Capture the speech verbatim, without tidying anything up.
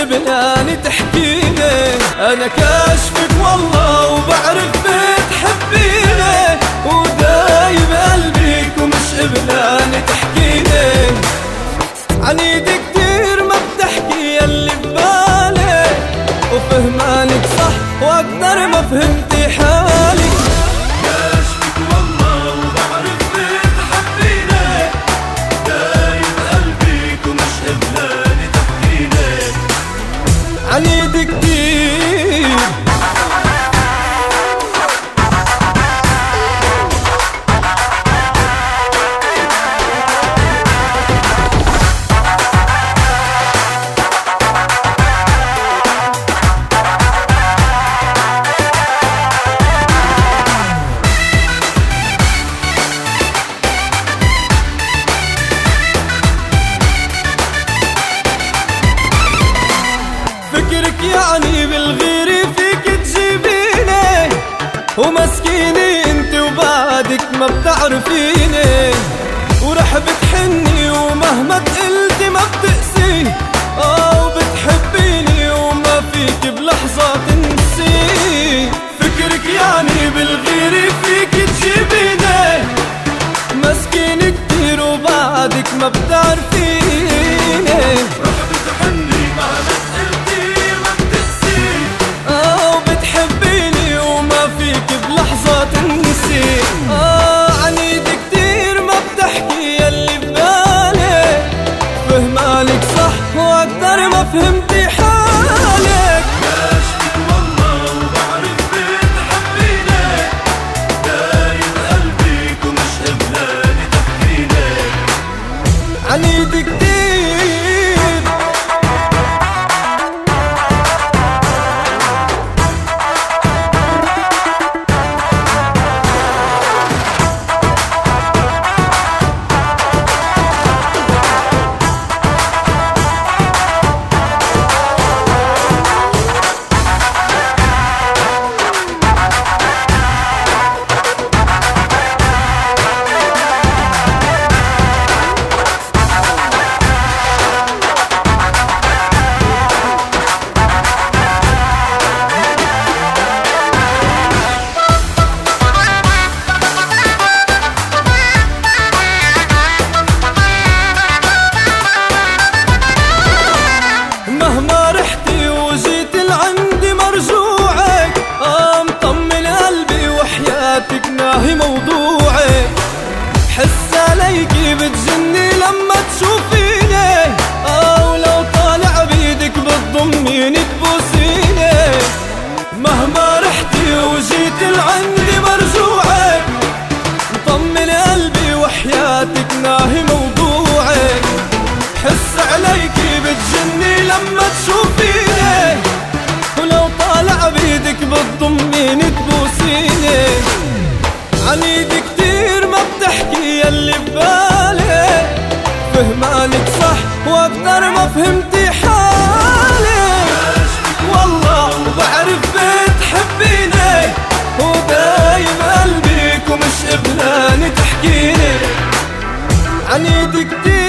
قبلاني تحكيني. انا كاشفك والله وبعرف بتحبيني، ودايب قلبك ومش قبلاني تحكيني. عنيد كتير ما بتحكي يلي ببالي، وفهمانك صح واكتر ما فهمتي حالي. كاشفك والله وبعرف بتحبيني، دايب قلبك ومش قبلاني تحكيني. عنيد كتير فكرك يعني بالغيري فيك تجيبيني، ومسكيني انت وبعدك ما بتعرفيني. ورح بتحني ومهما تقلتي ما بتقسي، اه وبتحبيني وما فيك بلحظة تنسي. فكرك يعني بالغيري فيك تجيبيني، مسكيني كتير وبعدك ما بتعرفيني. رح بتحني مهما تقلتي ما بتقسي، اه وبتحبيني وما فيك بلحظة تنسي. اه عنيد كتير ما بتحكي يلي ببالي، فهمانك صح واكتر ما فهمتي حالك. كاشفك والله وبعرف بتحبيني، دايب قلبك ومش قبلاني تحكيني. عنيد كتير مهما رحتي وجيت لعندي مرجوعك، اه مطمن قلبي وحياتك ناهي موضوعك. حس عليكي بتجني لما تشوفيني، اه ولو طالع بيدك بتضميني تبوسيني. مهما رحتي وجيت لعندي مرجوعك، مطمن قلبي وحياتك ناهي موضوعك. حس عليكي بتجني لما تشوفيني، ولو طالع بيدك بتضميني تبوسيني. عنيد كتير ما بتحكي يلي ببالي، فهمانك صح واكتر ما فهمتي حالي. والله بعرف بتحبيني، ودايم قلبك ومش قبلاني تحكيني. عنيد كتير